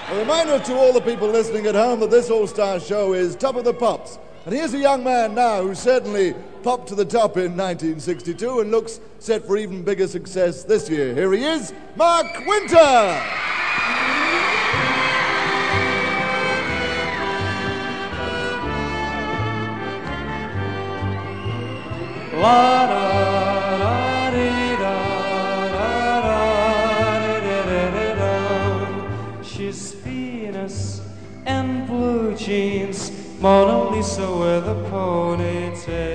A reminder to all the people listening at home that this All-Star show is Top of the Pops. And here's a young man now who certainly popped to the top in 1962 and looks set for even bigger success this year. Here he is, Mark Winter! She's Venus and blue jeans, Mona Lisa with a ponytail.